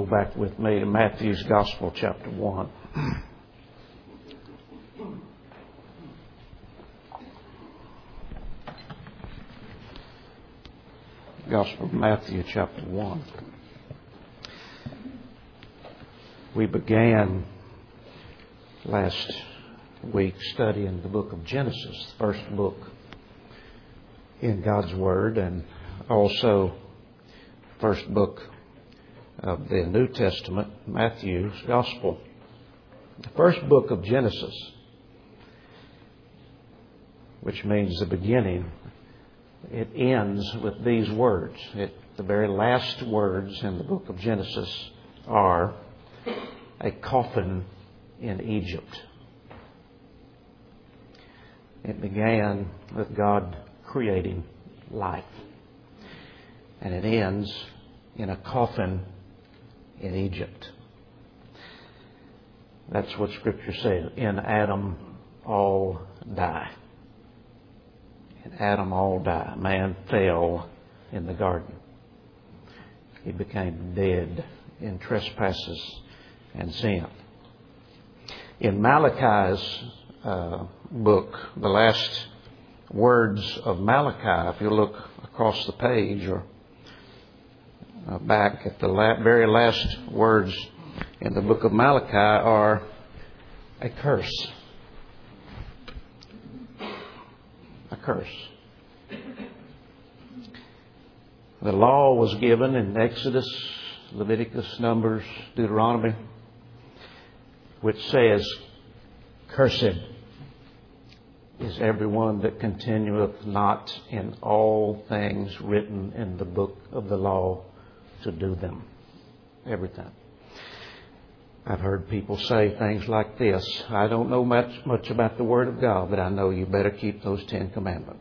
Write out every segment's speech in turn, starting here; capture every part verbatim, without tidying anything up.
go back with me to Matthew's Gospel, chapter one. Gospel of Matthew, chapter one. We began last week studying the book of Genesis, the first book in God's Word, and also first book of the New Testament, Matthew's Gospel. The first book of Genesis, which means the beginning, it ends with these words. It, the very last words in the book of Genesis are a coffin in Egypt. It began with God creating life. And it ends in a coffin in Egypt. That's what Scripture says. In Adam all die. In Adam all die. Man fell in the garden. He became dead in trespasses and sin. In Malachi's uh, book, the last words of Malachi, if you look across the page or uh, back at the la- very last words in the book of Malachi are a curse. A curse. The law was given in Exodus, Leviticus, Numbers, Deuteronomy, which says, "Cursed is everyone that continueth not in all things written in the book of the law to do them." Everything. I've heard people say things like this: "I don't know much, much about the Word of God, but I know you better keep those Ten Commandments."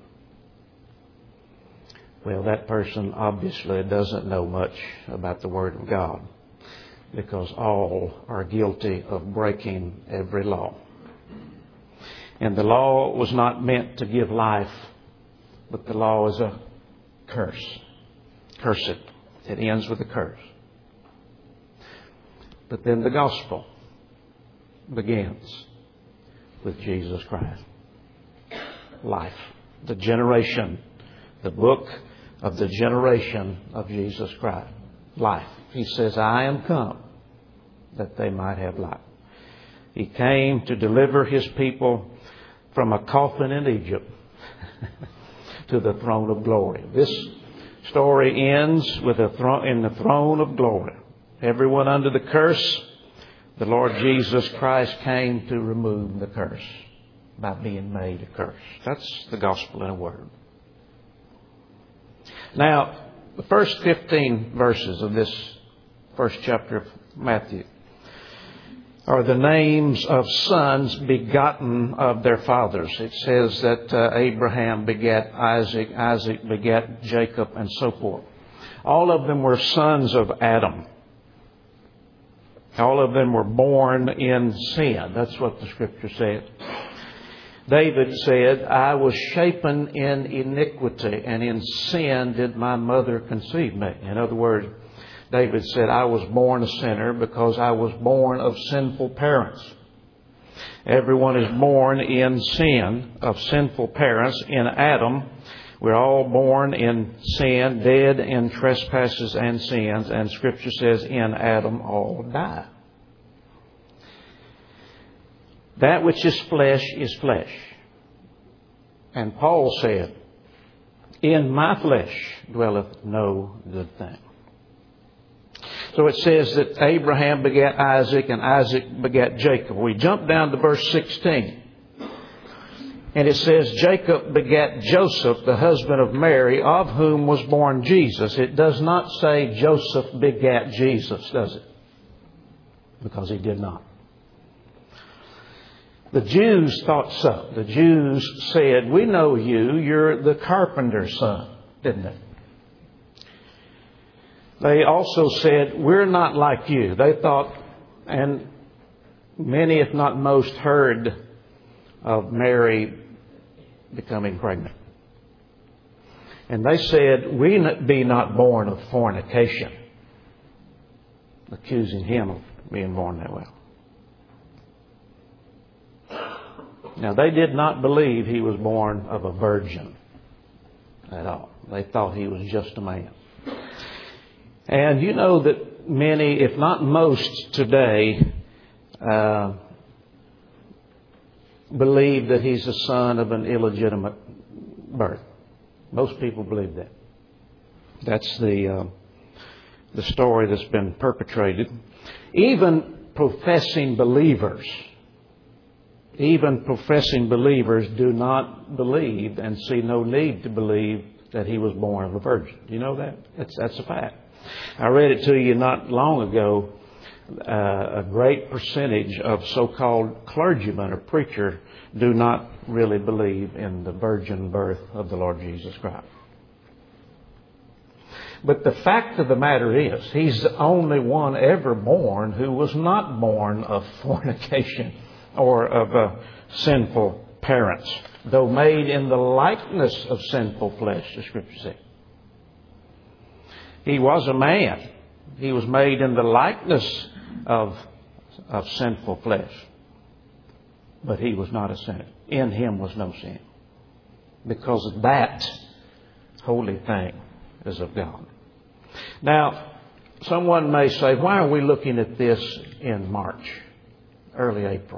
Well, that person obviously doesn't know much about the Word of God, because all are guilty of breaking every law. And the law was not meant to give life, but the law is a curse. Cursed. It ends with a curse. But then the gospel begins with Jesus Christ. Life. The generation. The book of the generation of Jesus Christ. Life. He says, "I am come that they might have life." He came to deliver His people from a coffin in Egypt to the throne of glory. This story ends with a throne in the throne of glory. Everyone under the curse, the Lord Jesus Christ came to remove the curse by being made a curse. That's the gospel in a word. Now, the first fifteen verses of this first chapter of Matthew are the names of sons begotten of their fathers. It says that uh, Abraham begat Isaac, Isaac begat Jacob, and so forth. All of them were sons of Adam. All of them were born in sin. That's what the Scripture said. David said, "I was shapen in iniquity, and in sin did my mother conceive me." In other words, David said, "I was born a sinner because I was born of sinful parents." Everyone is born in sin of sinful parents. In Adam, we're all born in sin, dead in trespasses and sins. And Scripture says, "In Adam all die." That which is flesh is flesh. And Paul said, "In my flesh dwelleth no good thing." So it says that Abraham begat Isaac and Isaac begat Jacob. We jump down to verse sixteen. And it says, "Jacob begat Joseph, the husband of Mary, of whom was born Jesus." It does not say Joseph begat Jesus, does it? Because he did not. The Jews thought so. The Jews said, "We know you. You're the carpenter's son," didn't they? They also said, "We're not like you." They thought, and many, if not most, heard of Mary becoming pregnant. And they said, "We be not born of fornication." accusing him of being born that way. Now, they did not believe he was born of a virgin at all. They thought he was just a man. And you know that many, if not most today, uh, believe that he's the son of an illegitimate birth. Most people believe that. That's the uh, the story that's been perpetrated. Even professing believers, even professing believers do not believe and see no need to believe that he was born of a virgin. Do you know that? That's, that's a fact. I read it to you not long ago. Uh, a great percentage of so-called clergymen or preachers do not really believe in the virgin birth of the Lord Jesus Christ. But the fact of the matter is, he's the only one ever born who was not born of fornication or of uh, sinful parents, though made in the likeness of sinful flesh, the Scripture says. He was a man. He was made in the likeness of, of sinful flesh. But he was not a sinner. In him was no sin. Because that holy thing is of God. Now, someone may say, why are we looking at this in March, early April?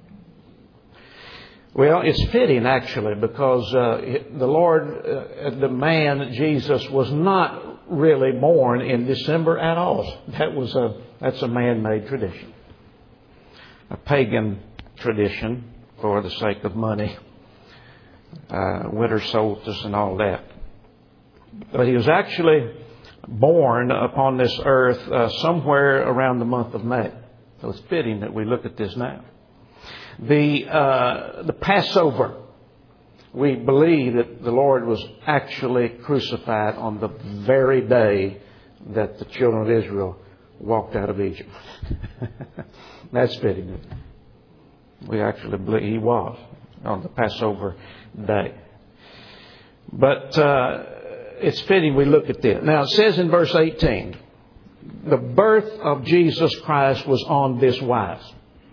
Well, it's fitting, actually, because uh, the Lord, uh, the man, Jesus, was not really born in December at all. That was a that's a man-made tradition, a pagan tradition for the sake of money, uh, winter solstice, and all that. But he was actually born upon this earth uh, somewhere around the month of May. So it's fitting that we look at this now. The uh, the Passover. We believe that the Lord was actually crucified on the very day that the children of Israel walked out of Egypt. That's fitting. We actually believe he was on the Passover day. But uh, it's fitting we look at this. Now it says in verse eighteen, the birth of Jesus Christ was on this wise.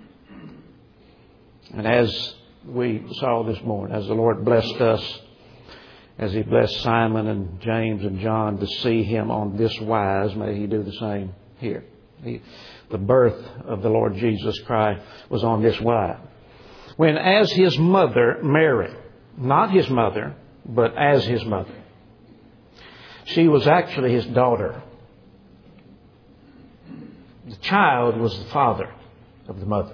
And as we saw this morning, as the Lord blessed us, as He blessed Simon and James and John to see Him on this wise, may He do the same here. He, the birth of the Lord Jesus Christ was on this wise. When as His mother, Mary, not His mother, but as His mother, she was actually His daughter. The child was the father of the mother.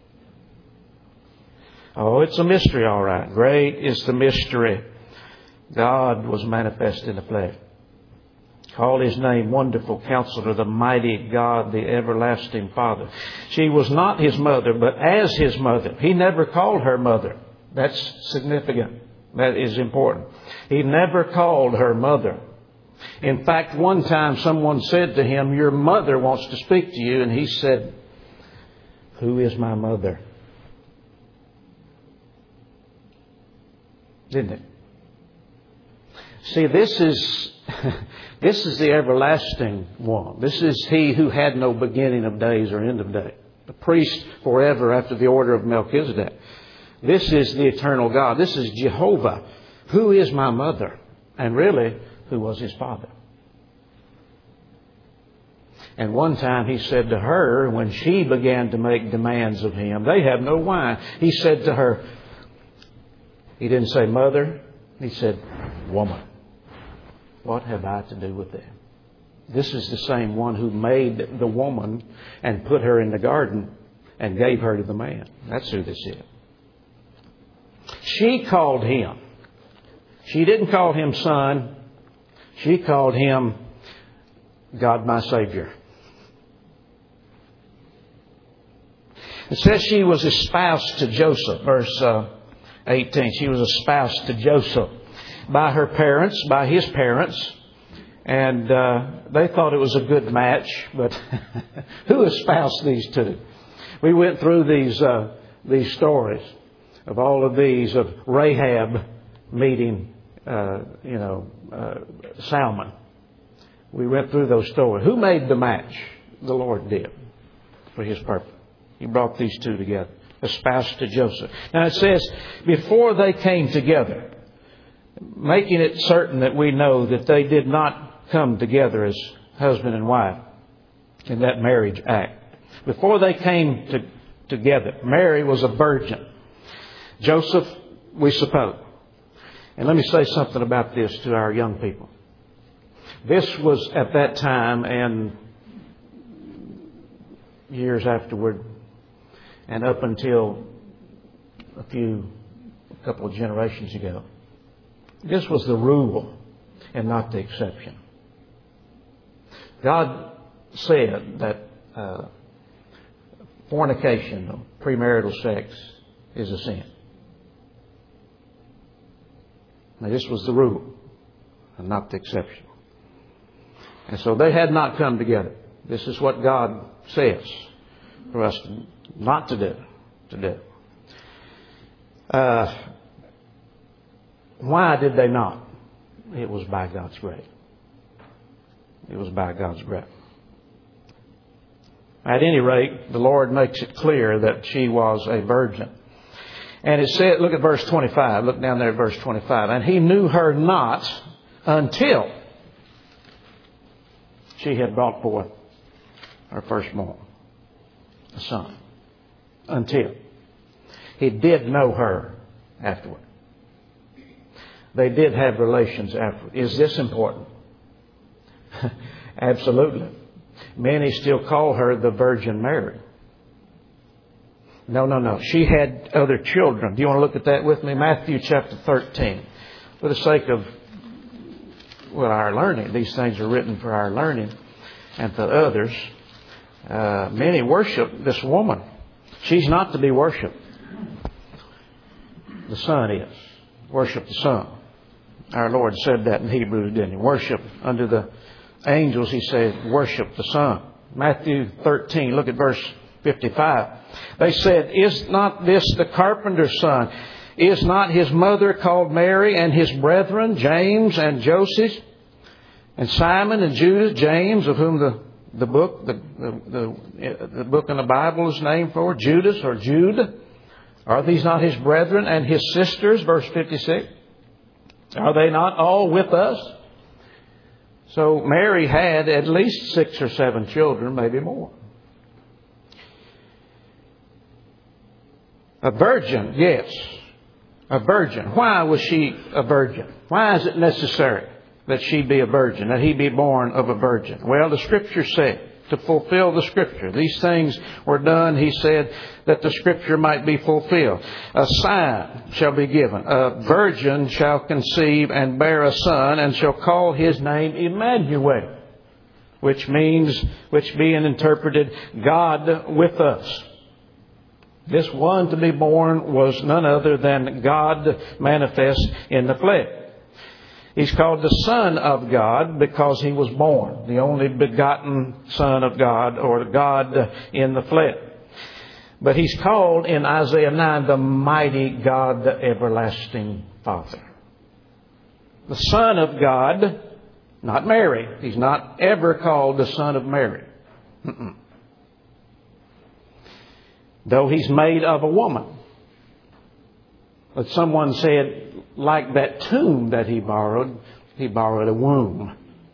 Oh, it's a mystery, all right. Great is the mystery. God was manifest in the flesh. Call His name Wonderful Counselor, the Mighty God, the Everlasting Father. She was not His mother, but as His mother. He never called her mother. That's significant. That is important. He never called her mother. In fact, one time someone said to Him, your mother wants to speak to you. And He said, who is my mother? Didn't it? See, this is this is the everlasting one. This is He who had no beginning of days or end of day. The priest forever after the order of Melchizedek. This is the eternal God. This is Jehovah. Who is my mother? And really, who was His father? And one time He said to her, when she began to make demands of Him, they have no wine. He said to her, He didn't say mother. He said woman. What have I to do with that? This is the same one who made the woman and put her in the garden and gave her to the man. That's who this is. She called Him. She didn't call Him Son. She called Him God my Savior. It says she was espoused to Joseph. Verse uh, eighteen. She was espoused to Joseph by her parents, by his parents. And uh, they thought it was a good match. But who espoused these two? We went through these uh, these stories of all of these, of Rahab meeting, uh, you know, uh, Salmon. We went through those stories. Who made the match? the Lord did for His purpose. He brought these two together, espoused to Joseph. Now it says, before they came together, making it certain that we know that they did not come together as husband and wife in that marriage act. Before they came to, together, Mary was a virgin. Joseph, we suppose. And let me say something about this to our young people. This was at that time and years afterward and up until a few, a couple of generations ago. This was the rule and not the exception. God said that uh, fornication, premarital sex, is a sin. Now, this was the rule and not the exception. And so they had not come together. This is what God says for us not to do. To do. Uh, why did they not? It was by God's grace. It was by God's grace. At any rate, the Lord makes it clear that she was a virgin. And it said, look at verse twenty-five. Look down there at verse twenty-five. And he knew her not until she had brought forth her firstborn, a son. Until. He did know her afterward. They did have relations afterward. Is this important? Absolutely. Many still call her the Virgin Mary. No, no, no. She had other children. Do you want to look at that with me? Matthew chapter thirteen. For the sake of, well, our learning. These things are written for our learning and for others. Uh, many worship this woman. She's not to be worshipped. The Son is. Worship the Son. Our Lord said that in Hebrews, didn't He? Worship under the angels, He said, worship the Son. Matthew thirteen, look at verse fifty-five. They said, is not this the carpenter's son? Is not his mother called Mary, and his brethren, James and Joseph, and Simon and Judas, James, of whom the, the book, the, the, the, the book in the Bible is named for, Judas or Jude? Are these not his brethren and his sisters? Verse fifty-six. Are they not all with us? So Mary had at least six or seven children, maybe more. A virgin, yes. A virgin. Why was she a virgin? Why is it necessary that she be a virgin, that he be born of a virgin? Well, the Scripture said, to fulfill the Scripture. These things were done, he said, that the Scripture might be fulfilled. A sign shall be given. A virgin shall conceive and bear a son, and shall call his name Emmanuel, which means, which being interpreted, God with us. This one to be born was none other than God manifest in the flesh. He's called the Son of God because He was born, the only begotten Son of God, or God in the flesh. But He's called in Isaiah nine the mighty God, the everlasting Father. The Son of God, not Mary. He's not ever called the Son of Mary. Mm-mm. Though He's made of a woman. But someone said, like that tomb that He borrowed, He borrowed a womb.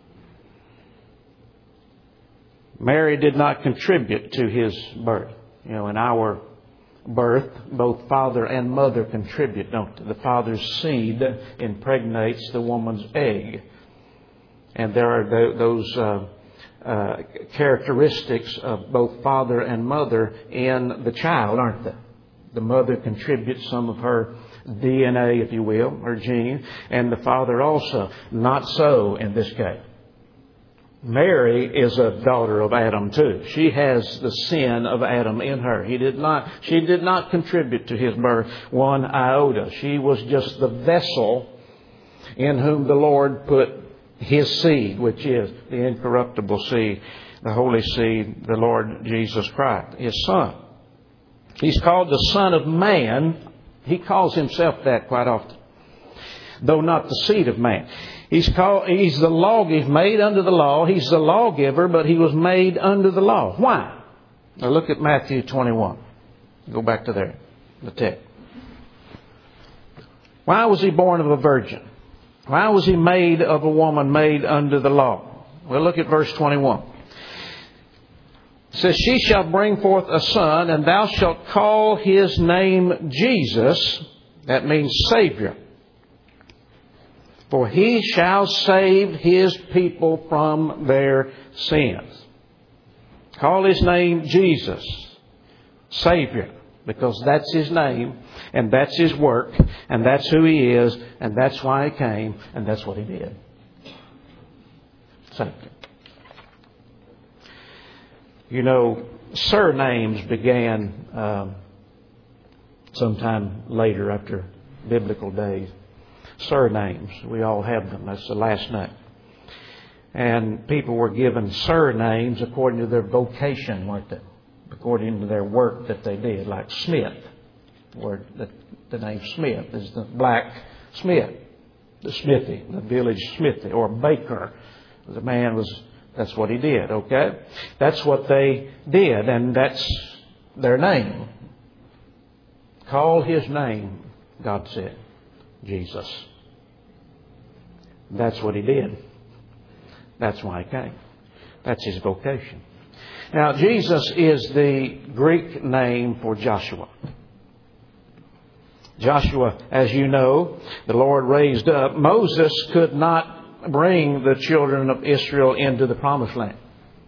Mary did not contribute to His birth. You know, in our birth, both father and mother contribute, don't they? The father's seed impregnates the woman's egg. And there are th- those uh, uh, characteristics of both father and mother in the child, aren't there? The mother contributes some of her D N A, if you will, her gene, and the father also. Not so in this case. Mary is a daughter of Adam too. She has the sin of Adam in her. He did not, she did not contribute to his birth one iota. She was just the vessel in whom the Lord put His seed, which is the incorruptible seed, the holy seed, the Lord Jesus Christ, His Son. He's called the Son of Man. He calls Himself that quite often. though not the seed of man. He's called, he's the law, he's made under the law. He's the lawgiver, but he was made under the law. Why? Now look at Matthew twenty-one. Go back to there, the text. Why was he born of a virgin? Why was he made of a woman made under the law? Well, look at verse twenty-one. It says, she shall bring forth a son, and thou shalt call his name Jesus. That means Savior. For he shall save his people from their sins. Call his name Jesus, Savior, because that's his name, and that's his work, and that's who he is, and that's why he came, and that's what he did. Savior. You know, surnames began um, sometime later after biblical days. Surnames. We all have them. That's the last name. And people were given surnames according to their vocation, weren't they? According to their work that they did. Like Smith. Word, the, the name Smith is the black Smith. The smithy. The village smithy. Or baker. The man was, that's what he did, okay? That's what they did. And that's their name. Call his name, God said. Jesus. That's what he did. That's why he came. That's his vocation. Now, Jesus is the Greek name for Joshua. Joshua, as you know, the Lord raised up. Moses could not bring the children of Israel into the promised land.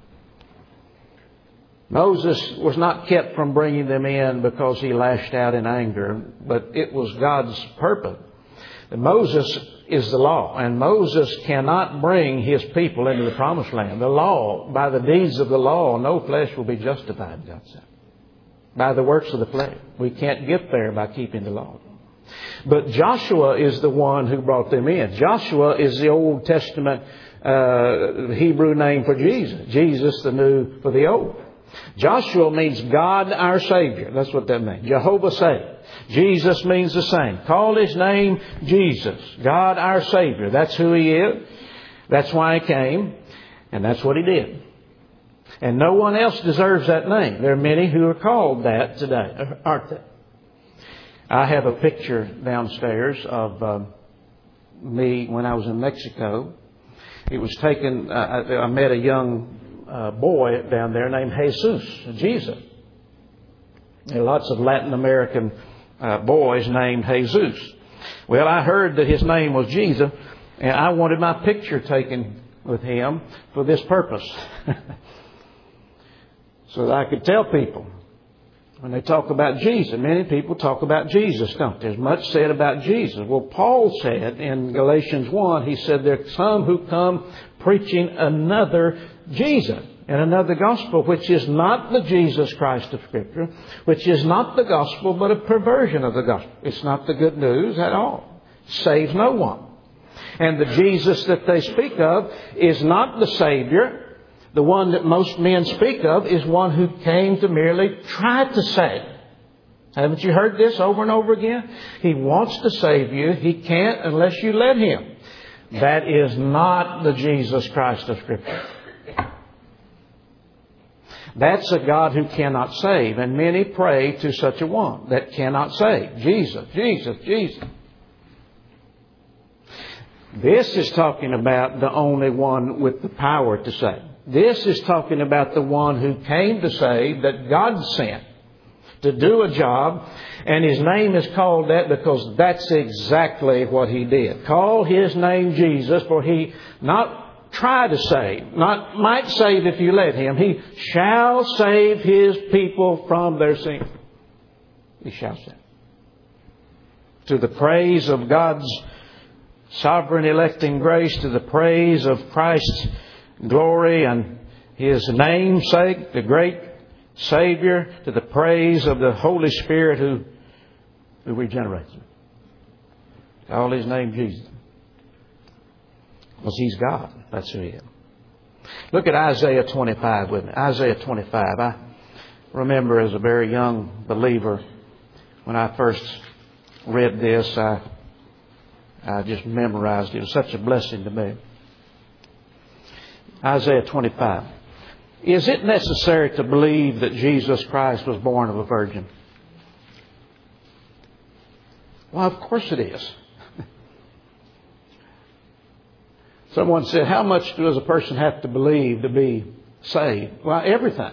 Moses was not kept from bringing them in because he lashed out in anger, but it was God's purpose. And Moses is the law, and Moses cannot bring his people into the promised land. The law, by the deeds of the law, no flesh will be justified, God said. By the works of the flesh. We can't get there by keeping the law. But Joshua is the one who brought them in. Joshua is the Old Testament uh, Hebrew name for Jesus. Jesus, the new for the old. Joshua means God our Savior. That's what that means. Jehovah saved. Jesus means the same. Call his name Jesus. God our Savior. That's who he is. That's why he came. And that's what he did. And no one else deserves that name. There are many who are called that today, aren't they? I have a picture downstairs of uh, me when I was in Mexico. It was taken, uh, I, I met a young uh, boy down there named Jesus, Jesus. There are lots of Latin American uh, boys named Jesus. Well, I heard that his name was Jesus, and I wanted my picture taken with him for this purpose. So that I could tell people when they talk about Jesus. Many people talk about Jesus, don't they? There's much said about Jesus. Well, Paul said in Galatians one, he said there are some who come preaching another Jesus and another gospel, which is not the Jesus Christ of Scripture, which is not the gospel, but a perversion of the gospel. It's not the good news at all. It saves no one. And the Jesus that they speak of is not the Savior. The one that most men speak of is one who came to merely try to save. Haven't you heard this over and over again? He wants to save you. He can't unless you let him. That is not the Jesus Christ of Scripture. That's a God who cannot save. And many pray to such a one that cannot save. Jesus, Jesus, Jesus. This is talking about the only one with the power to save. This is talking about the one who came to save, that God sent to do a job. And his name is called that because that's exactly what he did. Call his name Jesus, for he not try to save, not might save if you let him. He shall save his people from their sin. He shall save. To the praise of God's sovereign electing grace, to the praise of Christ's glory and his namesake, the great Savior, to the praise of the Holy Spirit who, who regenerates him. Call his name Jesus. Because he's God. That's who he is. Look at Isaiah twenty-five with me. Isaiah twenty-five. I remember as a very young believer, when I first read this, I I just memorized it. It was such a blessing to me. Isaiah twenty-five. Is it necessary to believe that Jesus Christ was born of a virgin? Well, of course it is. Someone said, how much does a person have to believe to be saved? Well, everything.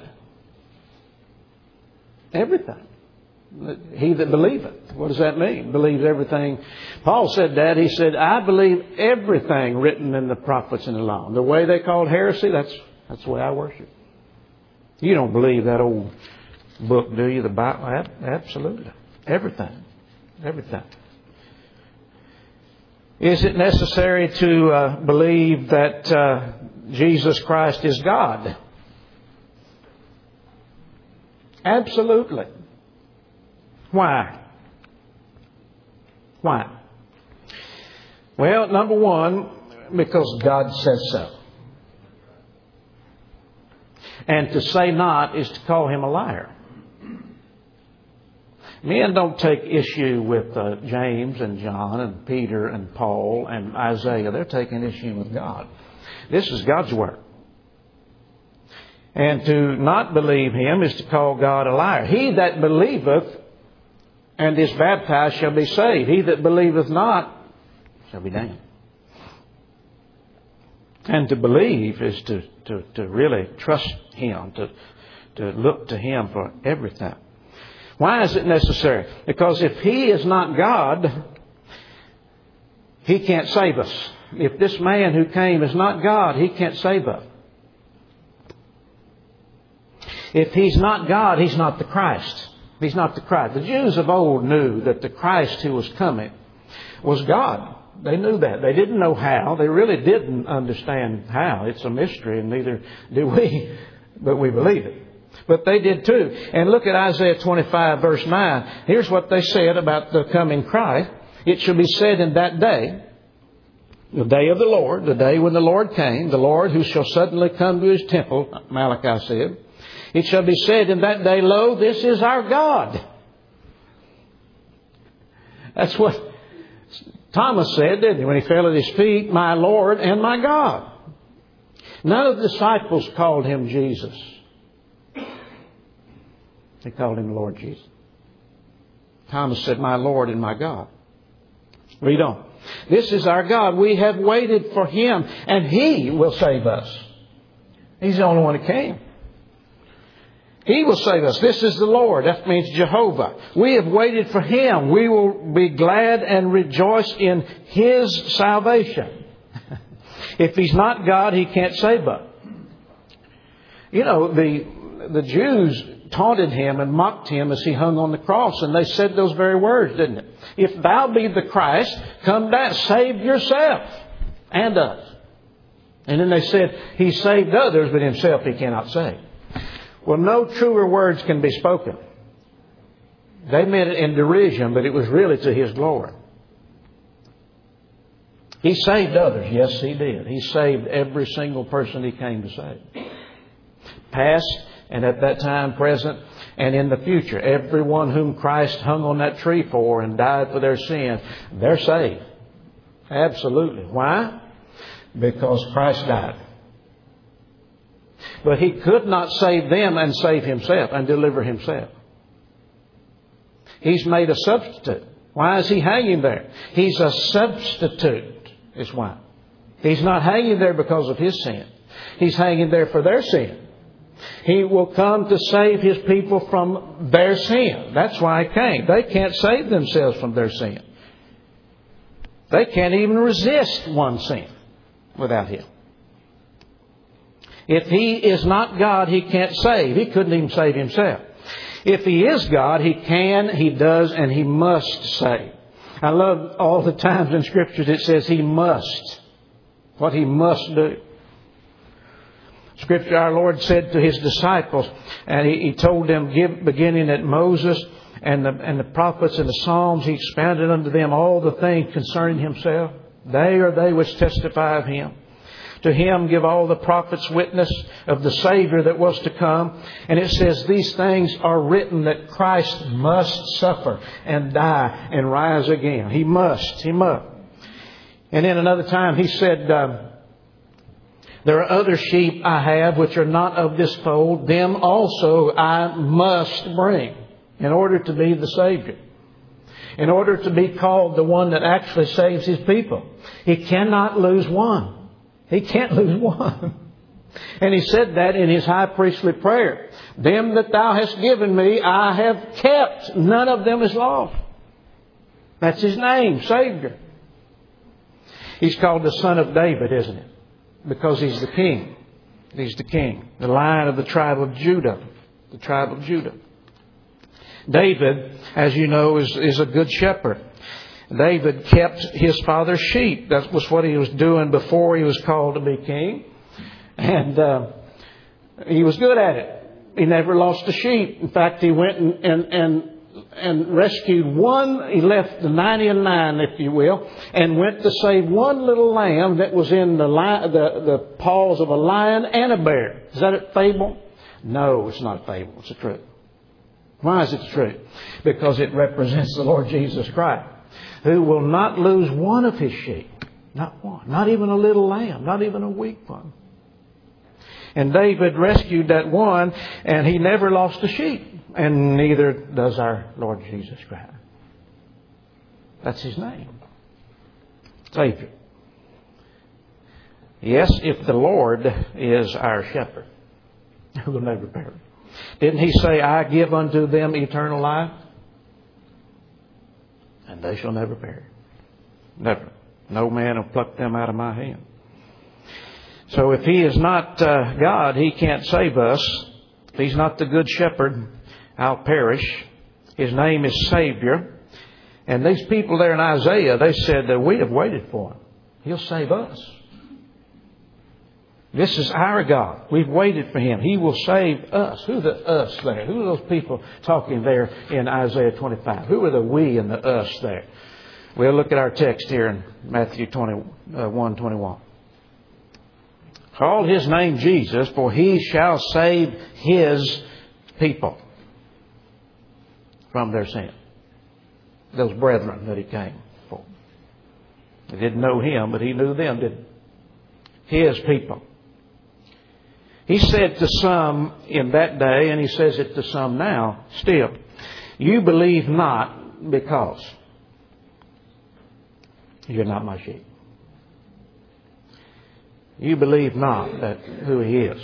Everything. He that believeth. What does that mean? Believes everything. Paul said that. He said, I believe everything written in the prophets and the law. The way they called heresy, that's that's the way I worship. You don't believe that old book, do you? The Bible? Absolutely. Everything. Everything. Is it necessary to uh, believe that uh, Jesus Christ is God? Absolutely. Why? Why? Well, number one, because God says so. And to say not is to call him a liar. Men don't take issue with uh, James and John and Peter and Paul and Isaiah. They're taking issue with God. This is God's word. And to not believe him is to call God a liar. He that believeth and is baptized shall be saved. He that believeth not shall be damned. And to believe is to, to, to really trust him, to, to look to him for everything. Why is it necessary? Because if he is not God, he can't save us. If this man who came is not God, he can't save us. If he's not God, he's not the Christ. He's not the Christ. The Jews of old knew that the Christ who was coming was God. They knew that. They didn't know how. They really didn't understand how. It's a mystery, and neither do we, but we believe it. But they did too. And look at Isaiah twenty-five, verse nine. Here's what they said about the coming Christ. It shall be said in that day, the day of the Lord, the day when the Lord came, the Lord who shall suddenly come to his temple, Malachi said, it shall be said in that day, lo, this is our God. That's what Thomas said, didn't he, when he fell at his feet, my Lord and my God. None of the disciples called him Jesus. They called him Lord Jesus. Thomas said, my Lord and my God. Read on. This is our God. We have waited for him, and he will save us. He's the only one who came. He will save us. This is the Lord. That means Jehovah. We have waited for him. We will be glad and rejoice in his salvation. If he's not God, he can't save us. You know, the, the Jews taunted him and mocked him as he hung on the cross. And they said those very words, didn't it? If thou be the Christ, come down, save yourself and us. And then they said, he saved others, but himself he cannot save. Well, no truer words can be spoken. They meant it in derision, but it was really to his glory. He saved others. Yes, he did. He saved every single person he came to save. Past, and at that time present, and in the future. Everyone whom Christ hung on that tree for and died for their sin, they're saved. Absolutely. Why? Because Christ died. But he could not save them and save himself and deliver himself. He's made a substitute. Why is he hanging there? He's a substitute, is why. He's not hanging there because of his sin. He's hanging there for their sin. He will come to save his people from their sin. That's why he came. They can't save themselves from their sin. They can't even resist one sin without him. If he is not God, he can't save. He couldn't even save himself. If he is God, he can, he does, and he must save. I love all the times in Scriptures it says he must. What he must do. Scripture, our Lord said to his disciples, and he, he told them, give, beginning at Moses and the, and the prophets and the Psalms, he expounded unto them all the things concerning himself. They are they which testify of him. To him give all the prophets witness of the Savior that was to come. And it says these things are written that Christ must suffer and die and rise again. He must. He must. And then another time he said, um, there are other sheep I have which are not of this fold. Them also I must bring in order to be the Savior. In order to be called the one that actually saves His people. He cannot lose one. He can't lose one. And He said that in His high priestly prayer. Them that Thou hast given me, I have kept. None of them is lost. That's His name, Savior. He's called the Son of David, isn't it? Because He's the King. He's the King. The Lion of the tribe of Judah. The tribe of Judah. David, as you know, is, is a good shepherd. David kept his father's sheep. That was what he was doing before he was called to be king. And uh, he was good at it. He never lost a sheep. In fact, he went and, and, and, and rescued one. He left the ninety and nine, if you will, and went to save one little lamb that was in the, li- the, the paws of a lion and a bear. Is that a fable? No, it's not a fable. It's the truth. Why is it true? Because it represents the Lord Jesus Christ, who will not lose one of His sheep. Not one. Not even a little lamb. Not even a weak one. And David rescued that one, and he never lost a sheep. And neither does our Lord Jesus Christ. That's His name. Savior. Yes, if the Lord is our shepherd, who will never perish. Didn't He say, I give unto them eternal life? And they shall never perish. Never. No man will pluck them out of my hand. So if He is not uh, God, He can't save us. If He's not the good shepherd, I'll perish. His name is Savior. And these people there in Isaiah, they said that we have waited for Him. He'll save us. This is our God. We've waited for Him. He will save us. Who the us there? Who are those people talking there in Isaiah twenty-five? Who are the we and the us there? We'll look at our text here in Matthew twenty-one twenty-one. Call His name Jesus, for He shall save His people from their sin. Those brethren that He came for. They didn't know Him, but He knew them, didn't He? His people. He said to some in that day, and He says it to some now, still, you believe not because you're not my sheep. You believe not that who He is,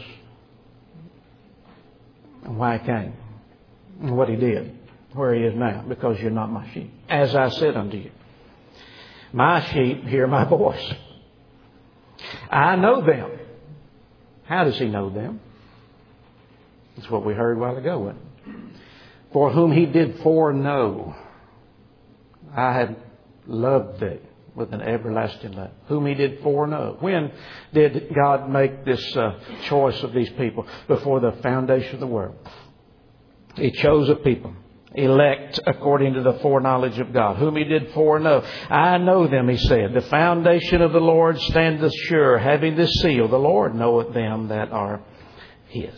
and why He came, and what He did, where He is now, because you're not my sheep. As I said unto you, my sheep hear my voice. I know them. How does He know them? That's what we heard a while ago, wasn't it? For whom He did foreknow, I have loved thee with an everlasting love. Whom He did foreknow. When did God make this uh, choice of these people? Before the foundation of the world. He chose a people. Elect according to the foreknowledge of God. Whom He did foreknow. I know them, He said. The foundation of the Lord standeth sure, having this seal. The Lord knoweth them that are His.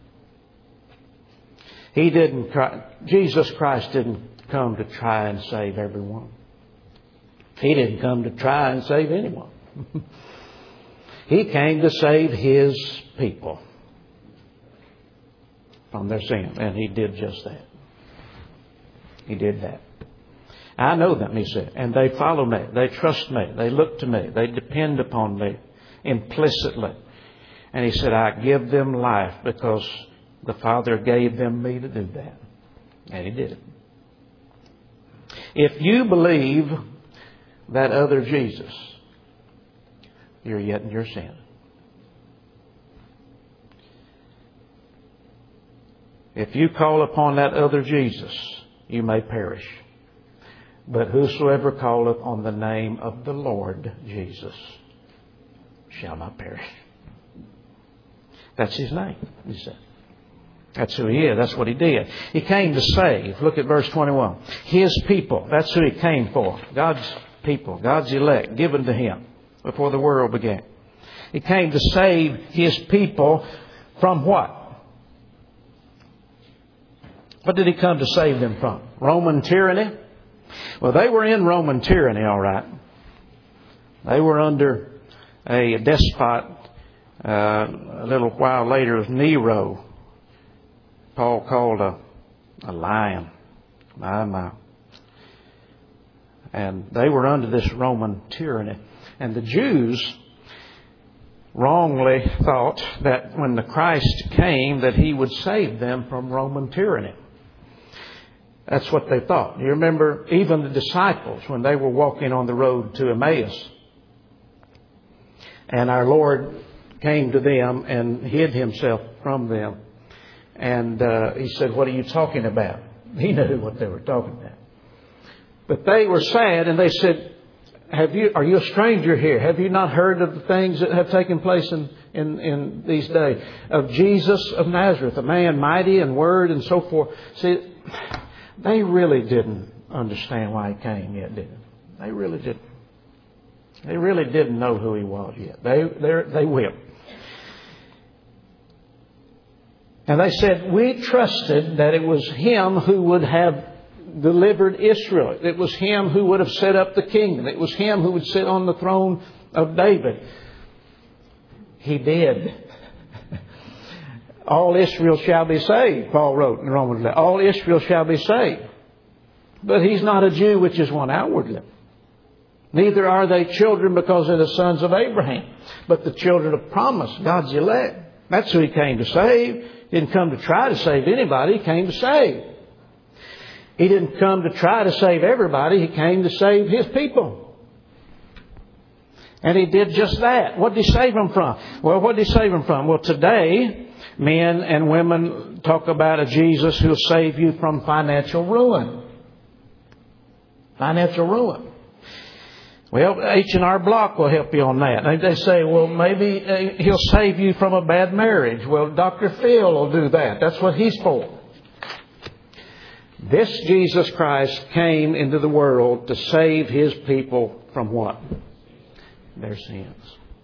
He didn't try, Jesus Christ didn't come to try and save everyone. He didn't come to try and save anyone. He came to save His people from their sin. And He did just that. He did that. I know them, He said. And they follow me. They trust me. They look to me. They depend upon me implicitly. And He said, I give them life because the Father gave them me to do that. And He did it. If you believe that other Jesus, you're yet in your sin. If you call upon that other Jesus, you may perish. But whosoever calleth on the name of the Lord Jesus shall not perish. That's His name, He said. That's who He is. That's what He did. He came to save. Look at verse twenty-one. His people. That's who He came for. God's people. God's elect. Given to Him before the world began. He came to save His people from what? What did He come to save them from? Roman tyranny? Well, they were in Roman tyranny, all right. They were under a despot. Uh, a little while later, it was Nero. Paul called a, a lion. My, my. And they were under this Roman tyranny. And the Jews wrongly thought that when the Christ came that He would save them from Roman tyranny. That's what they thought. You remember even the disciples when they were walking on the road to Emmaus. And our Lord came to them and hid Himself from them. And uh, He said, "What are you talking about?" He knew what they were talking about. But they were sad and they said, "Have you? Are you a stranger here? Have you not heard of the things that have taken place in, in, in these days? Of Jesus of Nazareth, a man mighty in word and so forth." See, they really didn't understand why He came yet, did they? They really didn't. They really didn't know who He was yet. They, they will. And they said, "We trusted that it was Him who would have delivered Israel. It was Him who would have set up the kingdom. It was Him who would sit on the throne of David." He did. "All Israel shall be saved," Paul wrote in Romans. All Israel shall be saved. But He's not a Jew which is one outwardly. Neither are they children because they're the sons of Abraham, but the children of promise, God's elect. That's who He came to save. He didn't come to try to save anybody. He came to save. He didn't come to try to save everybody. He came to save His people. And He did just that. What did He save them from? Well, what did He save them from? Well, today, men and women talk about a Jesus who will save you from financial ruin. Financial ruin. Well, H and R Block will help you on that. They say, well, maybe He'll save you from a bad marriage. Well, Doctor Phil will do that. That's what he's for. This Jesus Christ came into the world to save His people from what? Their sins.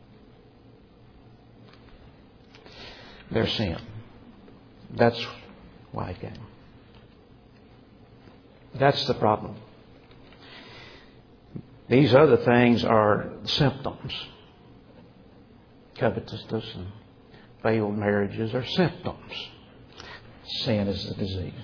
Their sin. That's why He came. That's the problem. These other things are symptoms. Covetousness and failed marriages are symptoms. Sin is the disease.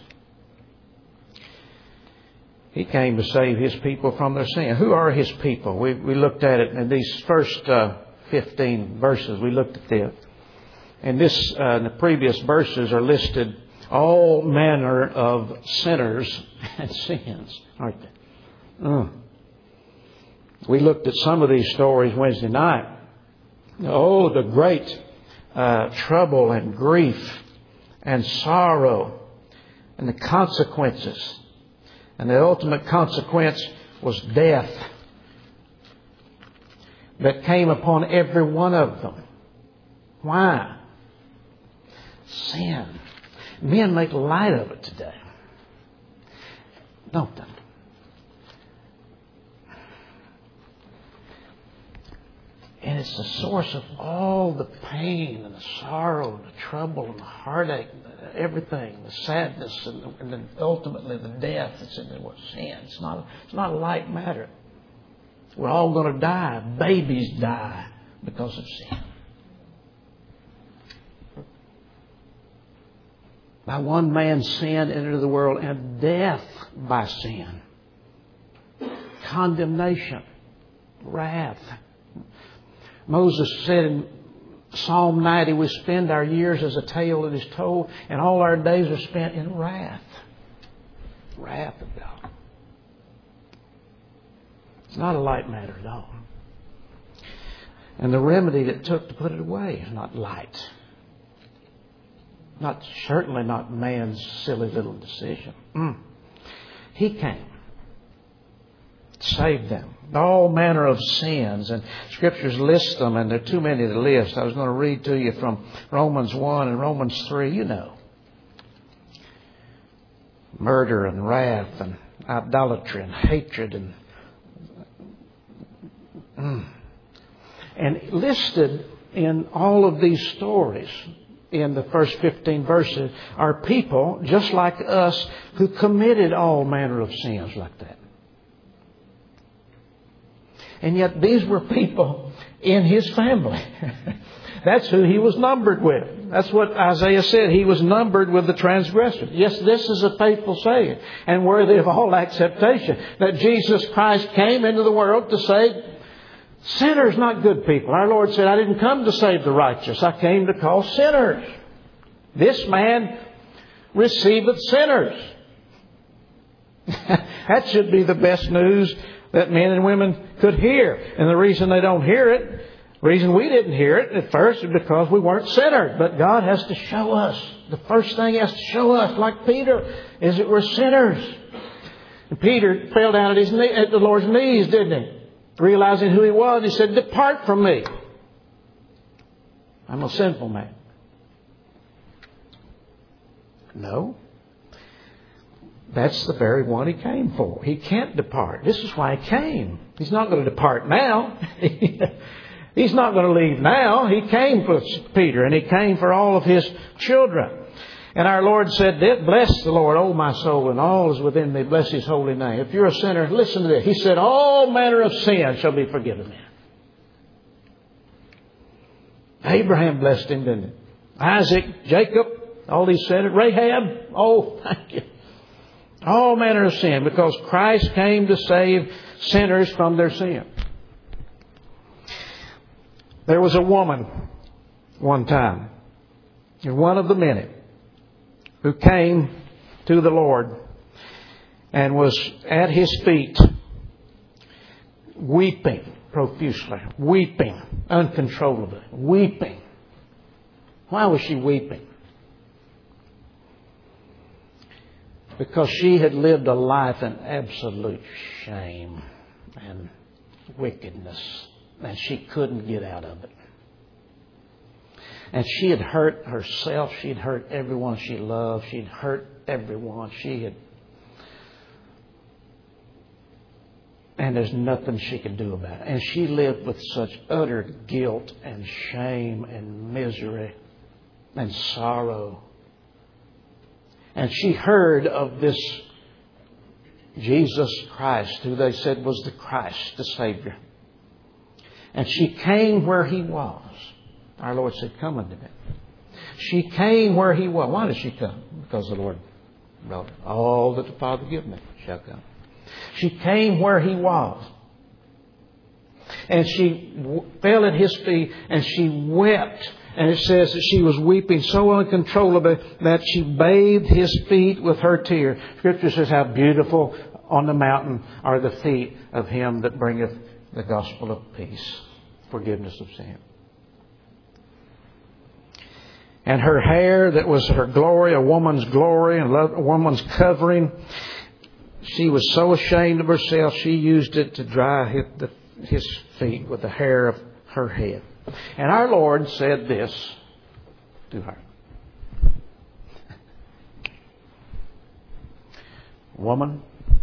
He came to save His people from their sin. Who are His people? We, we looked at it in these first uh, fifteen verses. We looked at this. And this, uh, in the previous verses are listed all manner of sinners and sins, aren't they? Mm. We looked at some of these stories Wednesday night. Oh, the great uh, trouble and grief and sorrow and the consequences. And the ultimate consequence was death that came upon every one of them. Why? Sin. Men make light of it today, don't they? And it's the source of all the pain and the sorrow and the trouble and the heartache and everything, the sadness and, the, and then ultimately the death that's in the sin. It's not, it's not a light matter. We're all going to die. Babies die because of sin. By one man's sin entered the world, and death by sin. Condemnation. Wrath. Moses said in Psalm ninety, we spend our years as a tale that is told, and all our days are spent in wrath. Wrath of God. It's not a light matter at all. And the remedy that it took to put it away is not light. Not certainly not man's silly little decision. Mm. He came. Saved them. All manner of sins. And Scriptures list them, and there are too many to list. I was going to read to you from Romans one and Romans three. You know. Murder and wrath and idolatry and hatred and mm. and listed in all of these stories in the first fifteen verses are people just like us who committed all manner of sins like that. And yet these were people in His family. That's who He was numbered with. That's what Isaiah said. He was numbered with the transgressors. Yes, this is a faithful saying and worthy of all acceptation, that Jesus Christ came into the world to save sinners, not good people. Our Lord said, I didn't come to save the righteous. I came to call sinners. This man receiveth sinners. That should be the best news that men and women could hear. And the reason they don't hear it, the reason we didn't hear it at first is because we weren't sinners. But God has to show us. The first thing He has to show us, like Peter, is that we're sinners. And Peter fell down at, his knee, at the Lord's knees, didn't he? Realizing who He was. He said, depart from me. I'm a sinful man. No. That's the very one He came for. He can't depart. This is why He came. He's not going to depart now. He's not going to leave now. He came for Peter, and He came for all of His children. And our Lord said, bless the Lord, O my soul, and all is within me. Bless His holy name. If you're a sinner, listen to this. He said, all manner of sin shall be forgiven me. Abraham blessed him, didn't he? Isaac, Jacob, all these sinners. Rahab, oh, thank you. All manner of sin, because Christ came to save sinners from their sin. There was a woman one time, one of the many, who came to the Lord and was at His feet weeping profusely, weeping uncontrollably, weeping. Why was she weeping? Because she had lived a life in absolute shame and wickedness, and she couldn't get out of it. And she had hurt herself. She'd hurt everyone she loved. She'd hurt everyone. She had... And there's nothing she could do about it. And she lived with such utter guilt and shame and misery and sorrow. And she heard of this Jesus Christ, who they said was the Christ, the Savior. And she came where He was. Our Lord said, come unto me. She came where He was. Why did she come? Because the Lord wrote, all that the Father give me shall come. She came where He was. And she w- fell at His feet and she wept. And it says that she was weeping so uncontrollably that she bathed His feet with her tears. Scripture says how beautiful on the mountain are the feet of Him that bringeth the gospel of peace, forgiveness of sin. And her hair that was her glory, a woman's glory and a woman's covering, she was so ashamed of herself, she used it to dry His feet with the hair of her head. And our Lord said this to her. Woman,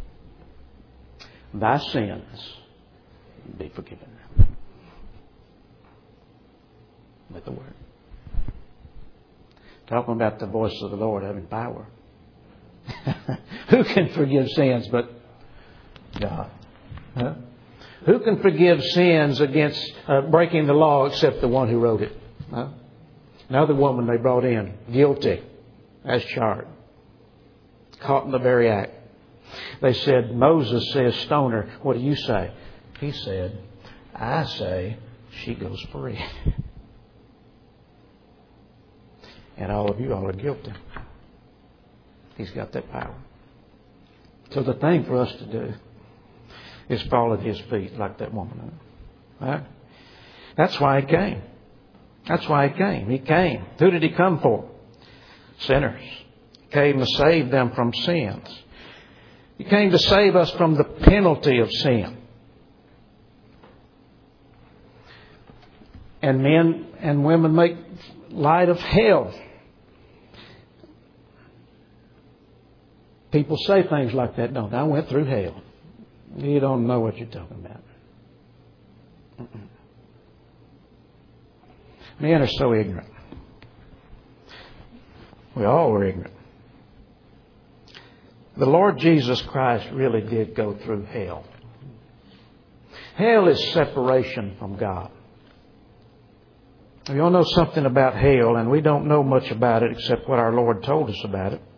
thy sins be forgiven. With the word. Talking about the voice of the Lord having power. Who can forgive sins but God? Huh? Who can forgive sins against uh, breaking the law except the one who wrote it? Huh? Another woman they brought in, guilty as charged, caught in the very act. They said, Moses says, stone her. What do you say? He said, I say she goes free. And all of you all are guilty. He's got that power. So the thing for us to do is fall at His feet like that woman. Right? That's why He came. That's why He came. He came. Who did He come for? Sinners. He came to save them from sins. He came to save us from the penalty of sin. And men and women make light of hell. People say things like that, don't they? I went through hell. You don't know what you're talking about. Mm-mm. Men are so ignorant. We all were ignorant. The Lord Jesus Christ really did go through hell. Hell is separation from God. We all know something about hell, and we don't know much about it except what our Lord told us about it.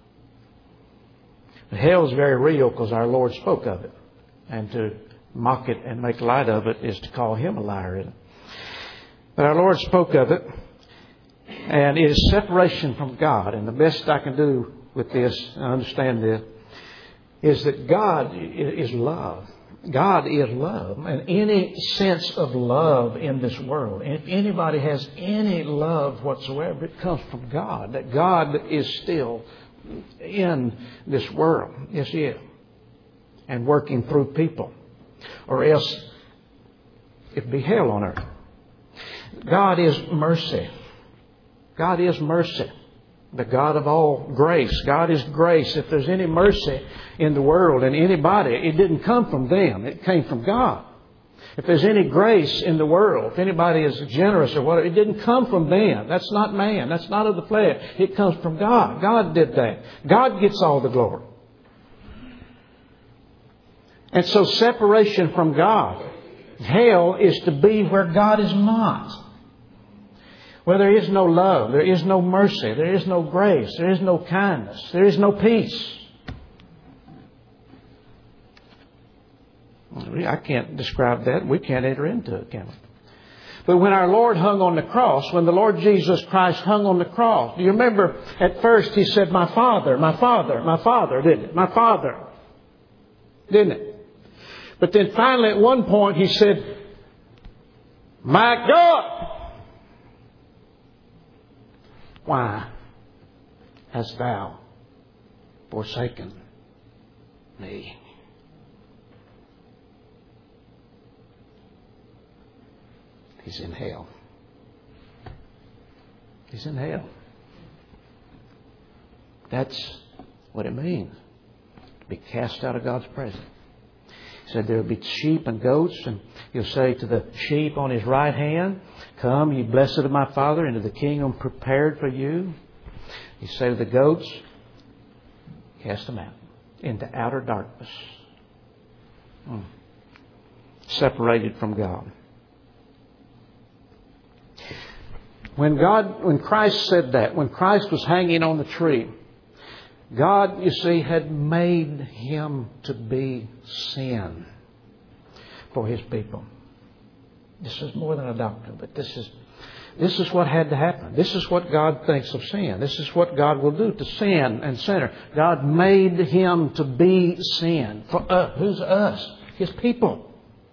But hell is very real because our Lord spoke of it. And to mock it and make light of it is to call Him a liar. But our Lord spoke of it. And it is separation from God. And the best I can do with this, and understand this, is that God is love. God is love. And any sense of love in this world, if anybody has any love whatsoever, it comes from God. That God is still in this world. Yes, He is. And working through people. Or else it'd be hell on earth. God is mercy. God is mercy. The God of all grace. God is grace. If there's any mercy in the world and anybody, it didn't come from them. It came from God. If there's any grace in the world, if anybody is generous or whatever, it didn't come from them. That's not man. That's not of the flesh. It comes from God. God did that. God gets all the glory. And so separation from God. Hell is to be where God is not. Where there is no love, there is no mercy, there is no grace, there is no kindness, there is no peace. I can't describe that. We can't enter into it, can we? But when our Lord hung on the cross, when the Lord Jesus Christ hung on the cross, do you remember at first He said, "My Father, my Father, my Father," didn't it? My Father. Didn't it? But then finally at one point He said, "My God, why hast Thou forsaken me?" He's in hell. He's in hell. That's what it means to be cast out of God's presence. He said there will be sheep and goats, and He'll say to the sheep on His right hand, "Come, ye blessed of my Father, into the kingdom prepared for you." He said to the goats, "Cast them out into outer darkness." Hmm. Separated from God. When God, when Christ said that, when Christ was hanging on the tree, God, you see, had made Him to be sin for His people. This is more than a doctrine, but this is this is what had to happen. This is what God thinks of sin. This is what God will do to sin and sinner. God made Him to be sin for us. Who's us? His people.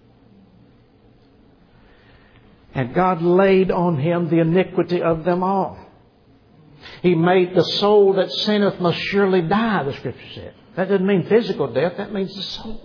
And God laid on Him the iniquity of them all. He made the soul that sinneth must surely die, the Scripture said. That doesn't mean physical death. That means the soul.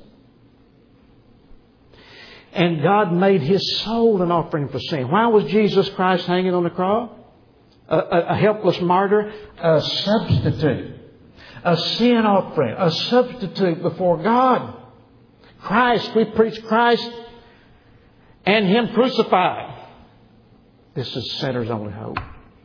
And God made His soul an offering for sin. Why was Jesus Christ hanging on the cross? A, a, a helpless martyr? A substitute. A sin offering. A substitute before God. Christ. We preach Christ and Him crucified. This is sinner's only hope.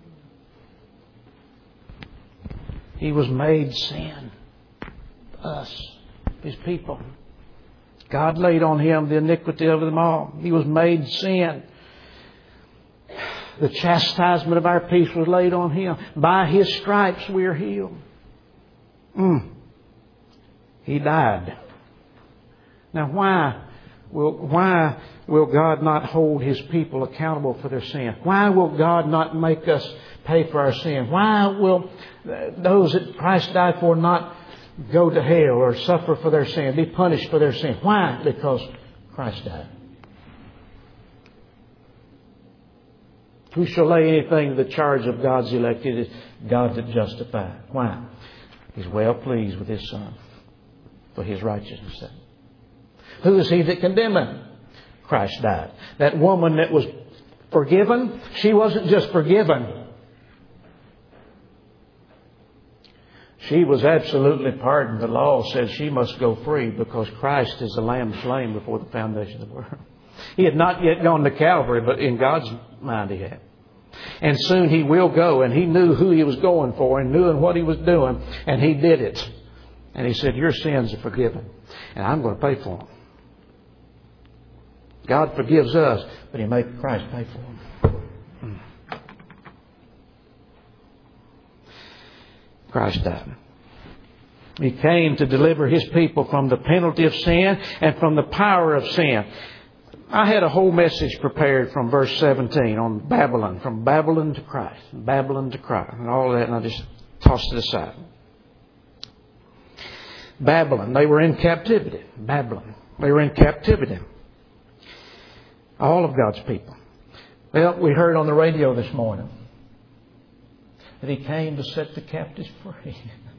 He was made sin. Us. His people. God laid on Him the iniquity of them all. He was made sin. The chastisement of our peace was laid on Him. By His stripes we are healed. Mm. He died. Now why will, why will God not hold His people accountable for their sin? Why will God not make us pay for our sin? Why will those that Christ died for not go to hell or suffer for their sin, be punished for their sin? Why? Because Christ died. Who shall lay anything to the charge of God's elect? It is God that justifies. Why? He's well pleased with His Son for His righteousness' sake. Who is He that condemneth? Christ died. That woman that was forgiven, she wasn't just forgiven. She was absolutely pardoned. The law said she must go free because Christ is the Lamb slain before the foundation of the world. He had not yet gone to Calvary, but in God's mind He had. And soon He will go, and He knew who He was going for and knew what He was doing, and He did it. And He said, your sins are forgiven, and I'm going to pay for them. God forgives us, but He made Christ pay for them. Christ died. He came to deliver His people from the penalty of sin and from the power of sin. I had a whole message prepared from verse seventeen on Babylon, from Babylon to Christ, Babylon to Christ, and all that, and I just tossed it aside. Babylon, they were in captivity. Babylon, they were in captivity. All of God's people. Well, we heard on the radio this morning that He came to set the captives free,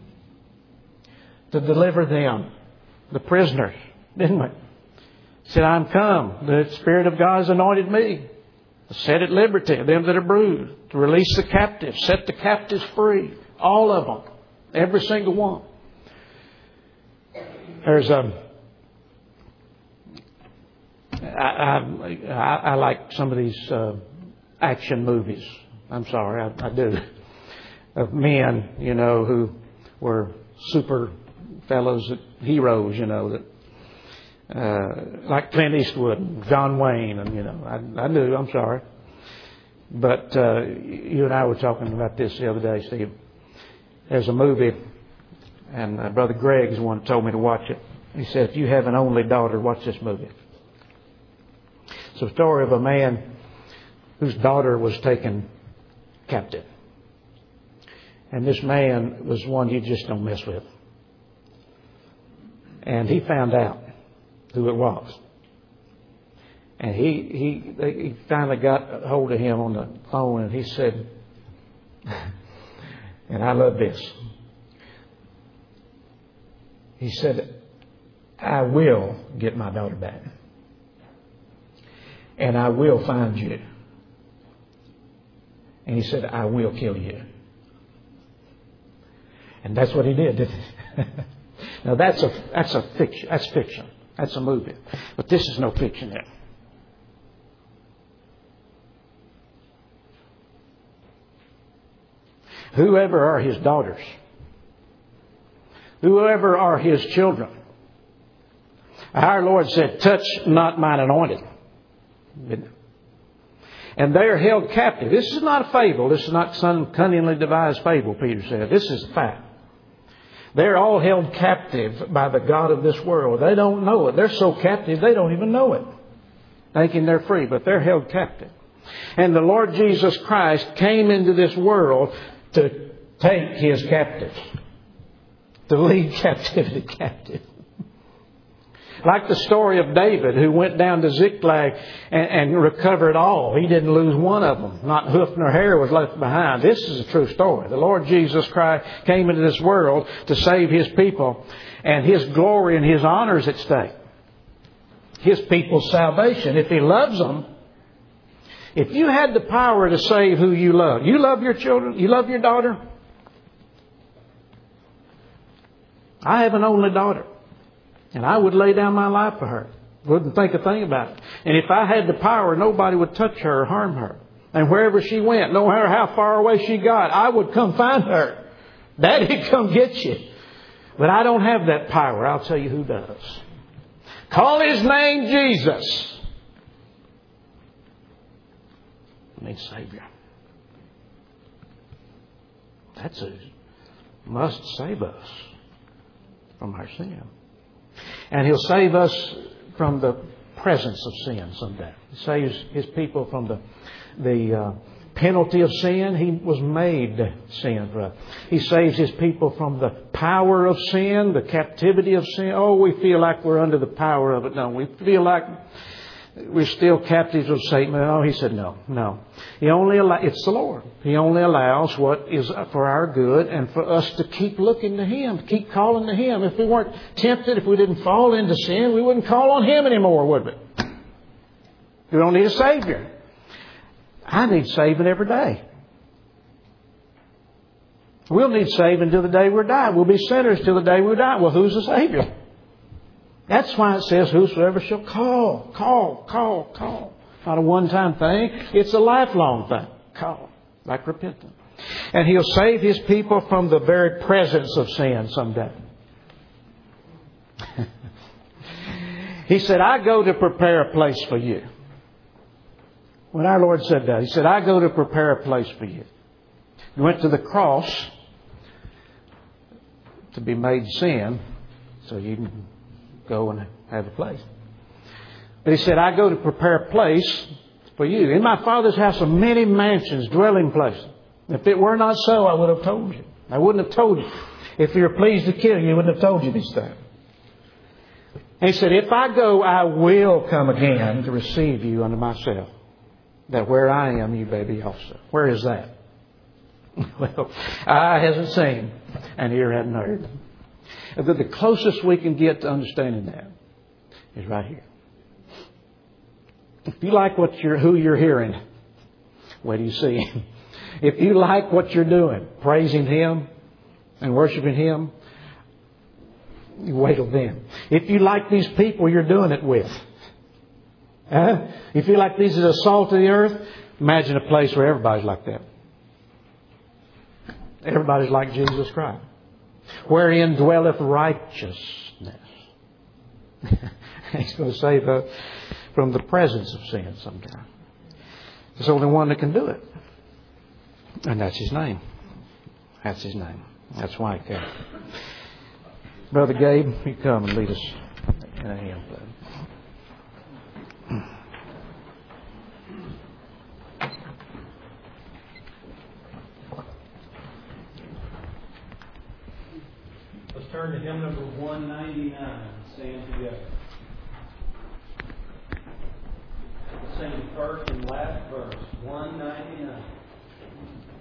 to deliver them, the prisoners, didn't we? He said, I'm come. The Spirit of God has anointed me to set at liberty them that are bruised, to release the captives, set the captives free. All of them. Every single one. There's a... I, I, I like some of these uh, action movies. I'm sorry, I, I do. Of men, you know, who were super fellows, heroes, you know, that Uh, like Clint Eastwood and John Wayne, and you know, I, I do. I'm sorry, but uh, you and I were talking about this the other day, Steve. There's a movie, and uh, Brother Greg's the one who told me to watch it. He said, "If you have an only daughter, watch this movie." It's a story of a man whose daughter was taken captive, and this man was one you just don't mess with, and he found out who it was. And he, he, he finally got a hold of him on the phone, and he said, and I love this. He said, I will get my daughter back. And I will find you. And he said, I will kill you. And that's what he did, didn't he? Now that's a, that's a fiction. That's fiction. That's a movie. But this is no fiction there. Whoever are His daughters, whoever are His children, our Lord said, touch not mine anointed. And they are held captive. This is not a fable. This is not some cunningly devised fable, Peter said. This is a fact. They're all held captive by the God of this world. They don't know it. They're so captive they don't even know it. Thinking they're free, but they're held captive. And the Lord Jesus Christ came into this world to take His captives. To lead captivity captive. Like the story of David, who went down to Ziklag and, and recovered all. He didn't lose one of them. Not hoof nor hair was left behind. This is a true story. The Lord Jesus Christ came into this world to save His people. And His glory and His honor is at stake. His people's salvation. If He loves them, if you had the power to save who you love. You love your children? You love your daughter? I have an only daughter. And I would lay down my life for her. Wouldn't think a thing about it. And if I had the power, nobody would touch her or harm her. And wherever she went, no matter how far away she got, I would come find her. Daddy, come get you. But I don't have that power. I'll tell you who does. Call His name Jesus. I need Savior. That's who must save us from our sin. And He'll save us from the presence of sin someday. He saves His people from the the uh, penalty of sin. He was made sin for us. He saves His people from the power of sin, the captivity of sin. Oh, we feel like we're under the power of it. No, we feel like we're still captives of Satan. Oh, He said no, no. He only allow, it's the Lord. He only allows what is for our good and for us to keep looking to Him, to keep calling to Him. If we weren't tempted, if we didn't fall into sin, we wouldn't call on Him anymore, would we? We don't need a Savior. I need saving every day. We'll need saving till the day we die. We'll be sinners till the day we die. Well, who's the Savior? That's why it says, whosoever shall call, call, call, call. Not a one-time thing. It's a lifelong thing. Call. Like repentance. And He'll save His people from the very presence of sin someday. He said, I go to prepare a place for you. When our Lord said that, He said, I go to prepare a place for you. He went to the cross to be made sin so you can go and have a place. But He said, I go to prepare a place for you. In my Father's house are many mansions, dwelling places. If it were not so, I would have told you. I wouldn't have told you. If you were pleased to kill you, I wouldn't have told you these things. And He said, if I go, I will come again to receive you unto myself, that where I am, you may be also. Where is that? Well, eye hasn't seen and ear hasn't heard. But the closest we can get to understanding that is right here. If you like what you're, who you're hearing, where do you see Him? If you like what you're doing, praising Him and worshiping Him, you wait till then. If you like these people you're doing it with, huh? If you like these as the salt of the earth, imagine a place where everybody's like that. Everybody's like Jesus Christ. Wherein dwelleth righteousness. He's going to save us from the presence of sin sometime. There's only one that can do it. And that's His name. That's His name. That's why He came. Brother Gabe, you come and lead us in a hymn, please. Let's turn to hymn number one ninety-nine. Stand together. Let's sing the first and last verse. one ninety-nine.